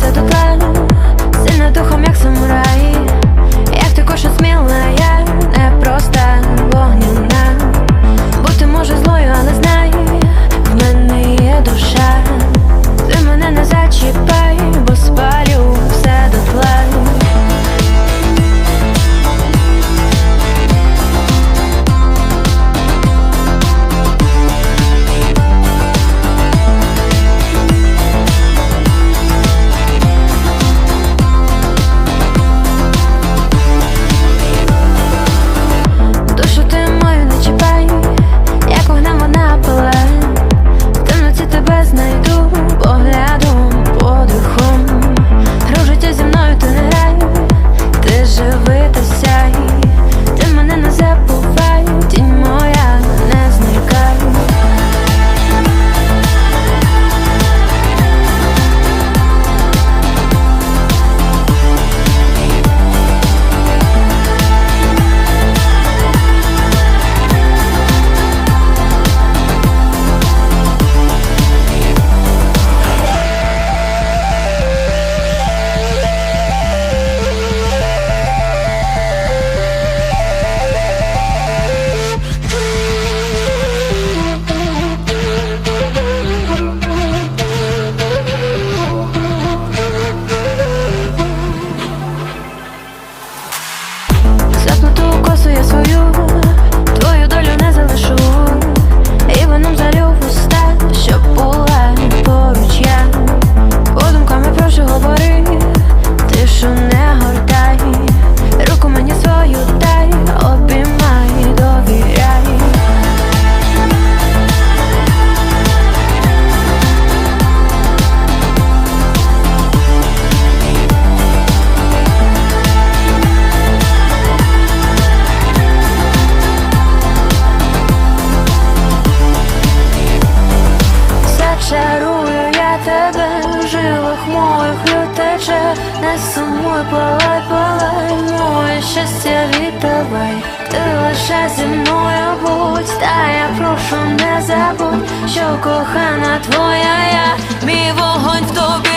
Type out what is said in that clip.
все дотла, сильна духом, як самурай. Як також сміла, я не проста вогняна. Бути може злою, але знай, в мене є душа. Ти мене не зачіпай, бо спалю все дотла. Заплету косу я свою, твою долю не залишу, і вином залю в уста, щоб була поруч я. Подумками прошу говори, тишу не гортай, руку мені свою дай, обіймай, довіряй. Чарую я тебе, в жилах моїх лють тече. Не сумуй, палай, палай, моє щастя віддавай. Ти лише зі мною будь, та я прошу не забудь, що кохана твоя я, мій вогонь в тобі.